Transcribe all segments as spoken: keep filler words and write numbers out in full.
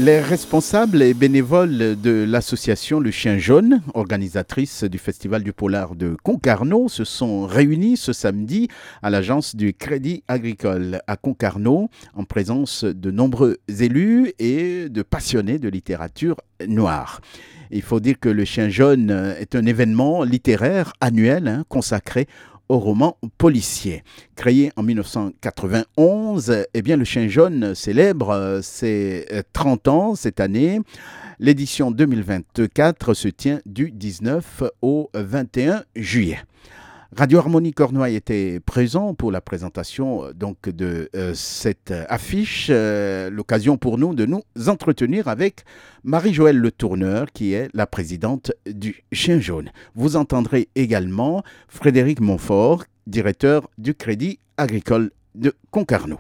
Les responsables et bénévoles de l'association Le Chien Jaune, organisatrice du Festival du Polar de Concarneau, se sont réunis ce samedi à l'agence du Crédit Agricole à Concarneau, en présence de nombreux élus et de passionnés de littérature noire. Il faut dire que Le Chien Jaune est un événement littéraire annuel hein, consacré au roman policier. Créé en dix-neuf cent quatre-vingt-onze, eh bien, Le Chien Jaune célèbre ses trente ans cette année. L'édition deux mille vingt-quatre se tient du dix-neuf au vingt et un juillet. Radio Harmonie Cornouailles était présent pour la présentation donc, de euh, cette affiche. Euh, l'occasion pour nous de nous entretenir avec Marie-Joëlle Le Tourneur, qui est la présidente du Chien Jaune. Vous entendrez également Frédéric Montfort, directeur du Crédit Agricole de Concarneau.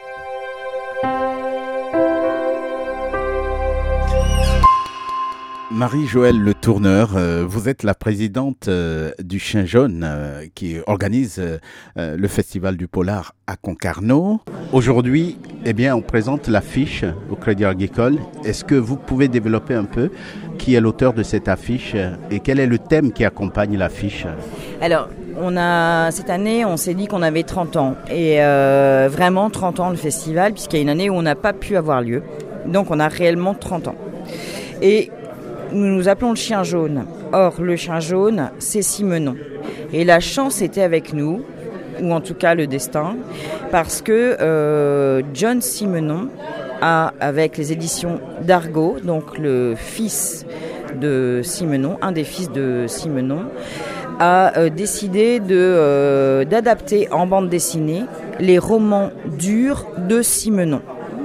Marie-Joëlle Le Tourneur, euh, vous êtes la présidente euh, du Chien Jaune euh, qui organise euh, le Festival du Polar à Concarneau. Aujourd'hui, eh bien, on présente l'affiche au Crédit Agricole. Est-ce que vous pouvez développer un peu qui est l'auteur de cette affiche et quel est le thème qui accompagne l'affiche? Alors, on a, cette année, on s'est dit qu'on avait trente ans. Et euh, vraiment trente ans le festival, puisqu'il y a une année où on n'a pas pu avoir lieu. Donc, on a réellement trente ans. Et nous nous appelons le Chien Jaune. Or, le Chien Jaune, c'est Simenon. Et la chance était avec nous, ou en tout cas le destin, parce que euh, John Simenon a, avec les éditions d'Argo, donc le fils de Simenon, un des fils de Simenon, a euh, décidé de, euh, d'adapter en bande dessinée les romans durs de Simenon.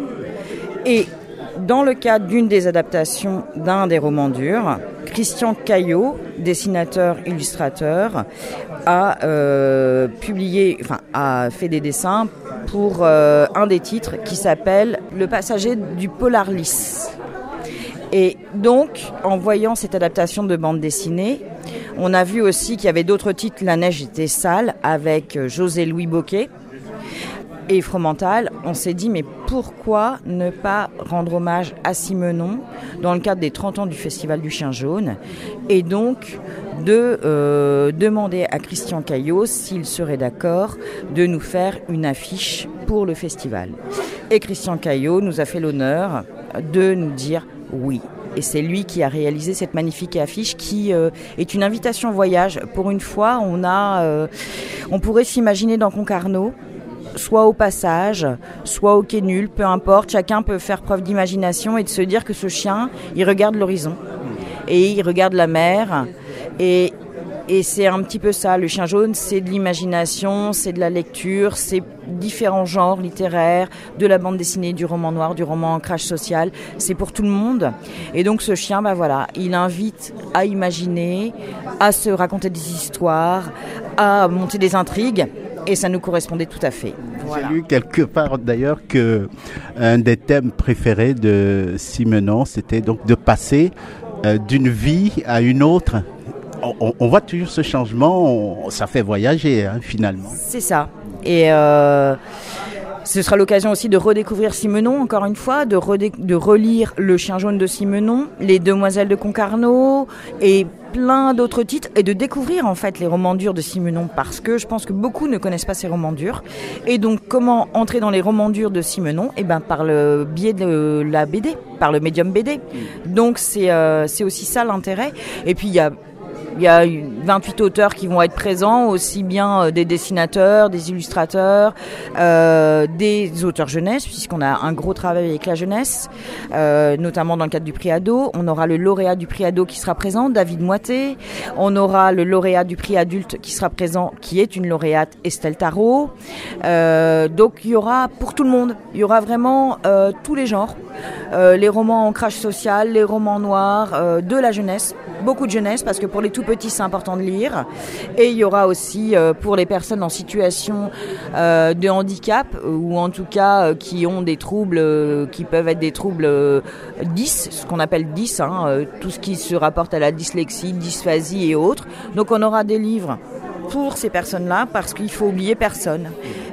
Et dans le cadre d'une des adaptations d'un des romans durs, Christian Caillot, dessinateur-illustrateur, a euh, publié, enfin a fait des dessins pour euh, un des titres qui s'appelle Le passager du polar lisse. Et donc, en voyant cette adaptation de bande dessinée, on a vu aussi qu'il y avait d'autres titres. La neige était sale avec José-Louis Bocquet. Et Fromental, on s'est dit, mais pourquoi ne pas rendre hommage à Simenon dans le cadre des trente ans du Festival du Chien Jaune, et donc de euh, demander à Christian Caillot s'il serait d'accord de nous faire une affiche pour le festival. Et Christian Caillot nous a fait l'honneur de nous dire oui. Et c'est lui qui a réalisé cette magnifique affiche qui euh, est une invitation au voyage. Pour une fois, on a, euh, on pourrait s'imaginer dans Concarneau, soit au passage, soit au quai nul, peu importe, chacun peut faire preuve d'imagination et de se dire que ce chien, il regarde l'horizon et il regarde la mer et, et c'est un petit peu ça, le Chien Jaune, c'est de l'imagination, c'est de la lecture, c'est différents genres littéraires, de la bande dessinée, du roman noir, du roman ancrage social, c'est pour tout le monde. Et donc ce chien, bah voilà, il invite à imaginer, à se raconter des histoires, à monter des intrigues. Et ça nous correspondait tout à fait. Voilà. J'ai lu quelque part d'ailleurs que un des thèmes préférés de Simenon, c'était donc de passer euh, d'une vie à une autre. On, on voit toujours ce changement, on, ça fait voyager hein, finalement. C'est ça. Et euh, ce sera l'occasion aussi de redécouvrir Simenon, encore une fois, de, redé- de relire Le Chien Jaune de Simenon, Les Demoiselles de Concarneau et plein d'autres titres, et de découvrir en fait les romans durs de Simenon, parce que je pense que beaucoup ne connaissent pas ces romans durs. Et donc comment entrer dans les romans durs de Simenon? Eh ben par le biais de la B D, par le médium B D. Donc c'est euh, c'est aussi ça l'intérêt. Et puis il y a Il y a vingt-huit auteurs qui vont être présents, aussi bien des dessinateurs, des illustrateurs, euh, des auteurs jeunesse, puisqu'on a un gros travail avec la jeunesse, euh, notamment dans le cadre du prix ado. On aura le lauréat du prix ado qui sera présent, David Moité. On aura le lauréat du prix adulte qui sera présent, qui est une lauréate, Estelle Tarot. Euh, donc il y aura pour tout le monde, il y aura vraiment euh, tous les genres. Euh, les romans ancrage social, les romans noirs, euh, de la jeunesse, beaucoup de jeunesse, parce que pour les tout petits c'est important de lire. Et il y aura aussi euh, pour les personnes en situation euh, de handicap, ou en tout cas euh, qui ont des troubles euh, qui peuvent être des troubles euh, dys, ce qu'on appelle dys, hein, euh, tout ce qui se rapporte à la dyslexie, dysphasie et autres. Donc on aura des livres pour ces personnes-là, parce qu'il faut oublier personne.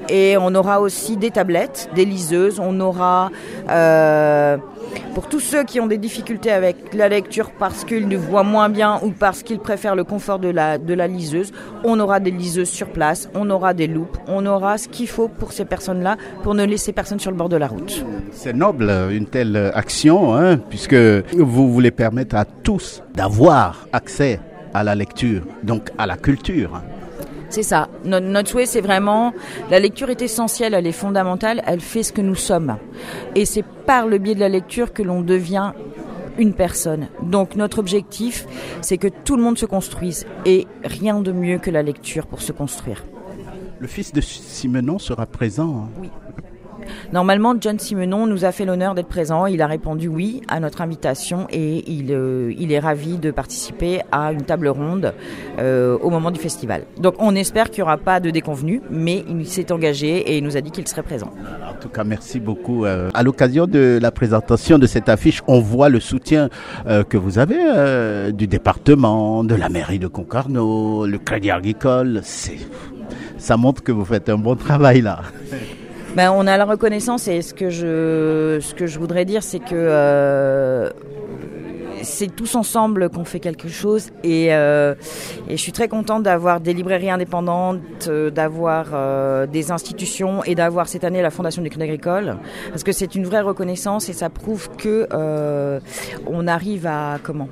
et on aura aussi des tablettes, des liseuses. On aura, euh, pour tous ceux qui ont des difficultés avec la lecture parce qu'ils ne voient moins bien ou parce qu'ils préfèrent le confort de la, de la liseuse, on aura des liseuses sur place, on aura des loupes, on aura ce qu'il faut pour ces personnes-là, pour ne laisser personne sur le bord de la route. C'est noble, une telle action, hein, puisque vous voulez permettre à tous d'avoir accès à la lecture, donc à la culture. C'est ça. Notre, notre souhait, c'est vraiment... La lecture est essentielle, elle est fondamentale, elle fait ce que nous sommes. Et c'est par le biais de la lecture que l'on devient une personne. Donc notre objectif, c'est que tout le monde se construise. Et rien de mieux que la lecture pour se construire. Le fils de Simenon sera présent, hein. Oui. Normalement, John Simenon nous a fait l'honneur d'être présent. Il a répondu oui à notre invitation et il, euh, il est ravi de participer à une table ronde euh, au moment du festival. Donc on espère qu'il n'y aura pas de déconvenus, mais il s'est engagé et il nous a dit qu'il serait présent. En tout cas, merci beaucoup. Euh, à l'occasion de la présentation de cette affiche, on voit le soutien euh, que vous avez euh, du département, de la mairie de Concarneau, le Crédit Agricole. C'est... Ça montre que vous faites un bon travail là. Ben, on a la reconnaissance et ce que je, ce que je voudrais dire, c'est que euh, c'est tous ensemble qu'on fait quelque chose et, euh, et je suis très contente d'avoir des librairies indépendantes, d'avoir euh, des institutions et d'avoir cette année la Fondation du Crédit Agricole parce que c'est une vraie reconnaissance et ça prouve que euh, on arrive à comment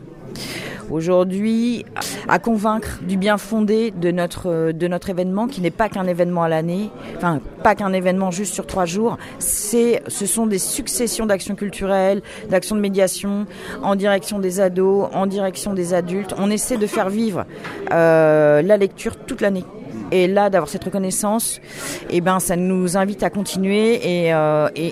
aujourd'hui à convaincre du bien fondé de notre, de notre événement qui n'est pas qu'un événement à l'année, enfin pas qu'un événement juste sur trois jours, c'est, ce sont des successions d'actions culturelles, d'actions de médiation en direction des ados, en direction des adultes. On essaie de faire vivre euh, la lecture toute l'année. Et là, d'avoir cette reconnaissance, eh ben, ça nous invite à continuer et, euh, et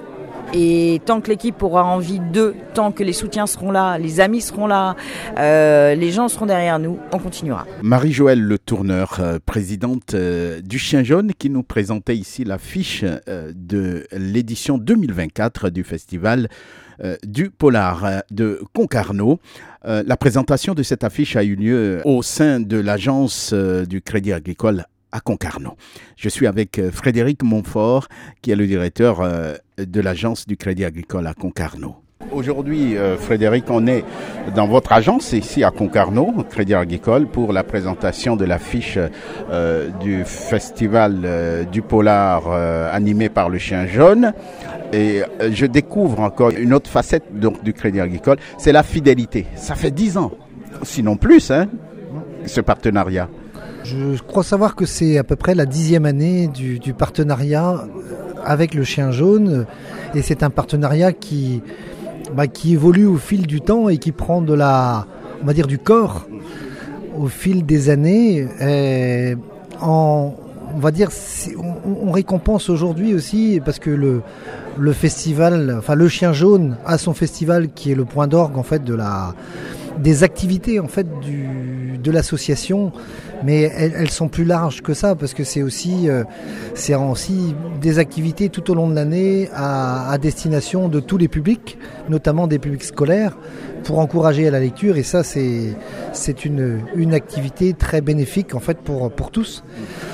Et tant que l'équipe aura envie d'eux, tant que les soutiens seront là, les amis seront là, euh, les gens seront derrière nous, on continuera. Marie-Joëlle Le Tourneur, euh, présidente euh, du Chien Jaune, qui nous présentait ici l'affiche euh, de l'édition deux mille vingt-quatre du festival euh, du Polar euh, de Concarneau. Euh, la présentation de cette affiche a eu lieu au sein de l'agence euh, du Crédit Agricole à Concarneau. Je suis avec Frédéric Montfort, qui est le directeur euh, de l'agence du Crédit Agricole à Concarneau. Aujourd'hui, euh, Frédéric, on est dans votre agence ici à Concarneau, Crédit Agricole, pour la présentation de l'affiche euh, du festival euh, du Polar euh, animé par le Chien Jaune. Et euh, je découvre encore une autre facette donc, du Crédit Agricole, c'est la fidélité. Ça fait dix ans, sinon plus, hein, ce partenariat. Je crois savoir que c'est à peu près la dixième année du, du partenariat avec le Chien Jaune et c'est un partenariat qui, bah, qui évolue au fil du temps et qui prend de la, on va dire du corps au fil des années. Et en, on va dire, on, on récompense aujourd'hui aussi parce que le, le festival, enfin le Chien Jaune a son festival qui est le point d'orgue en fait de la des activités en fait du, de l'association, mais elles, elles sont plus larges que ça parce que c'est aussi, euh, c'est aussi des activités tout au long de l'année à, à destination de tous les publics, notamment des publics scolaires, pour encourager à la lecture et ça c'est, c'est une, une activité très bénéfique en fait pour, pour tous.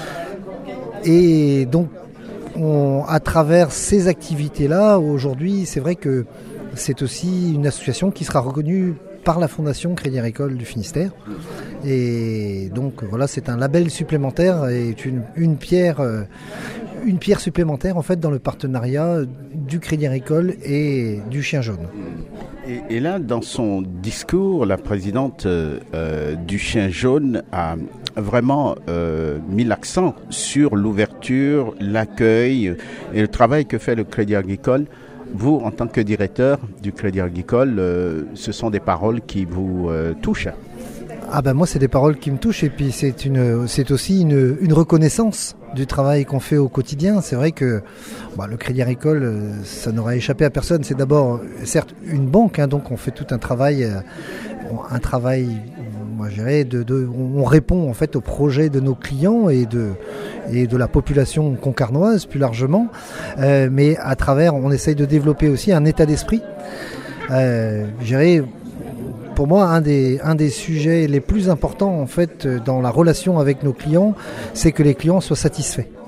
Et donc on, à travers ces activités-là, aujourd'hui c'est vrai que c'est aussi une association qui sera reconnue par la Fondation Crédit Agricole du Finistère. Et donc voilà, c'est un label supplémentaire et une, une pierre, une pierre supplémentaire en fait dans le partenariat du Crédit Agricole et du Chien Jaune. Et, et là, dans son discours, la présidente euh, du Chien Jaune a vraiment euh, mis l'accent sur l'ouverture, l'accueil et le travail que fait le Crédit Agricole. Vous, en tant que directeur du Crédit Agricole, euh, ce sont des paroles qui vous euh, touchent. Ah ben moi, c'est des paroles qui me touchent et puis c'est une, c'est aussi une, une reconnaissance du travail qu'on fait au quotidien. C'est vrai que bah, le Crédit Agricole, ça n'aurait échappé à personne. C'est d'abord, certes, une banque, hein, donc on fait tout un travail, un travail, moi je dirais, de, de, on répond en fait aux projets de nos clients et de et de la population concarnoise plus largement, euh, mais à travers, on essaye de développer aussi un état d'esprit. Euh, je dirais, pour moi, un des, un des sujets les plus importants en fait dans la relation avec nos clients, c'est que les clients soient satisfaits.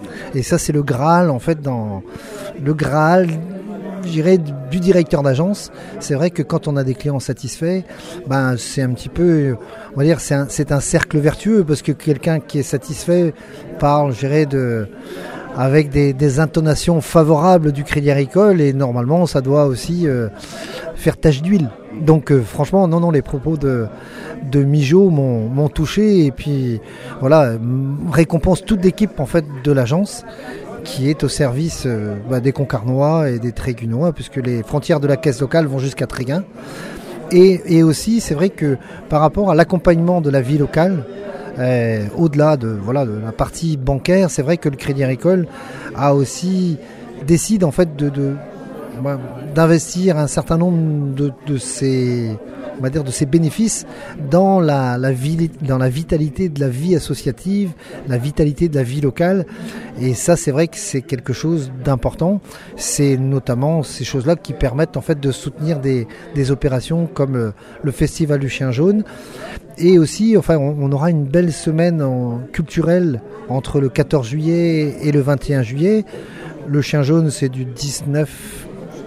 Et ça, c'est le Graal, en fait, dans le Graal, je dirais, du directeur d'agence. C'est vrai que quand on a des clients satisfaits, ben, c'est un petit peu, on va dire, c'est un, c'est un cercle vertueux, parce que quelqu'un qui est satisfait parle, je dirais, de, avec des, des intonations favorables du Crédit Agricole, et normalement, ça doit aussi euh, faire tache d'huile. Donc, euh, franchement, non, non, les propos de, de Mijo m'ont, m'ont touché, et puis, voilà, récompense toute l'équipe, en fait, de l'agence, qui est au service euh, bah, des Concarnois et des Trégunois, puisque les frontières de la caisse locale vont jusqu'à Tréguin. Et, et aussi, c'est vrai que par rapport à l'accompagnement de la vie locale, euh, au-delà de, voilà, de la partie bancaire, c'est vrai que le Crédit Agricole a aussi décide en fait de, de, bah, d'investir un certain nombre de, de ses... on va dire de ses bénéfices dans la, la, vie, dans la vitalité de la vie associative, la vitalité de la vie locale. Et ça, c'est vrai que c'est quelque chose d'important. C'est notamment ces choses-là qui permettent en fait de soutenir des, des opérations comme le, le Festival du Chien Jaune. Et aussi, enfin, on, on aura une belle semaine en, culturelle entre le quatorze juillet et le vingt et un juillet. Le Chien Jaune, c'est du dix-neuf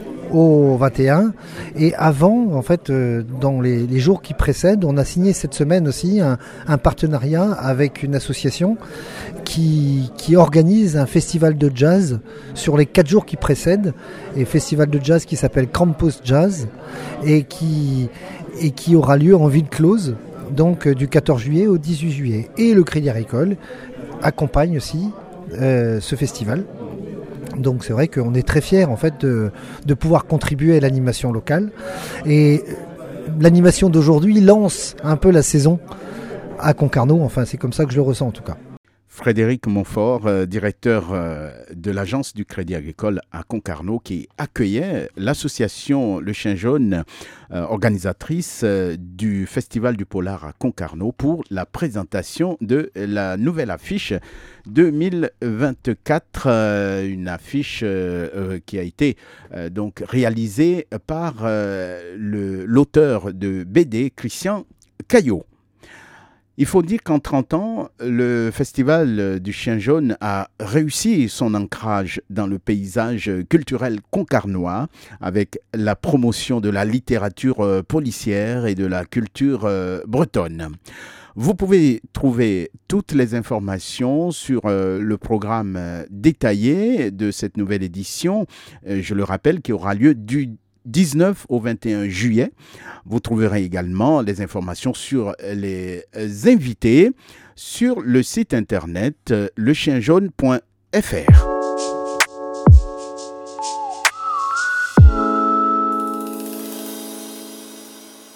au vingt et un, et avant, en fait, euh, dans les, les jours qui précèdent, on a signé cette semaine aussi un, un partenariat avec une association qui, qui organise un festival de jazz sur les quatre jours qui précèdent, et festival de jazz qui s'appelle Campus Jazz, et qui, et qui aura lieu en ville close, donc euh, du quatorze juillet au dix-huit juillet. Et le Crédit Agricole accompagne aussi euh, ce festival. Donc c'est vrai qu'on est très fiers en fait de, de pouvoir contribuer à l'animation locale, et l'animation d'aujourd'hui lance un peu la saison à Concarneau, enfin c'est comme ça que je le ressens en tout cas. Frédéric Montfort, euh, directeur euh, de l'agence du Crédit Agricole à Concarneau, qui accueillait l'association Le Chien Jaune, euh, organisatrice euh, du Festival du Polar à Concarneau, pour la présentation de la nouvelle affiche deux mille vingt-quatre, euh, une affiche euh, euh, qui a été euh, donc réalisée par euh, le, l'auteur de B D, Christian Caillot. Il faut dire qu'en trente ans, le Festival du Chien Jaune a réussi son ancrage dans le paysage culturel concarnois, avec la promotion de la littérature policière et de la culture bretonne. Vous pouvez trouver toutes les informations sur euh, le programme détaillé de cette nouvelle édition, euh, je le rappelle, qui aura lieu du dix-neuf au vingt et un juillet. Vous trouverez également les informations sur les invités sur le site internet le chien jaune point f r.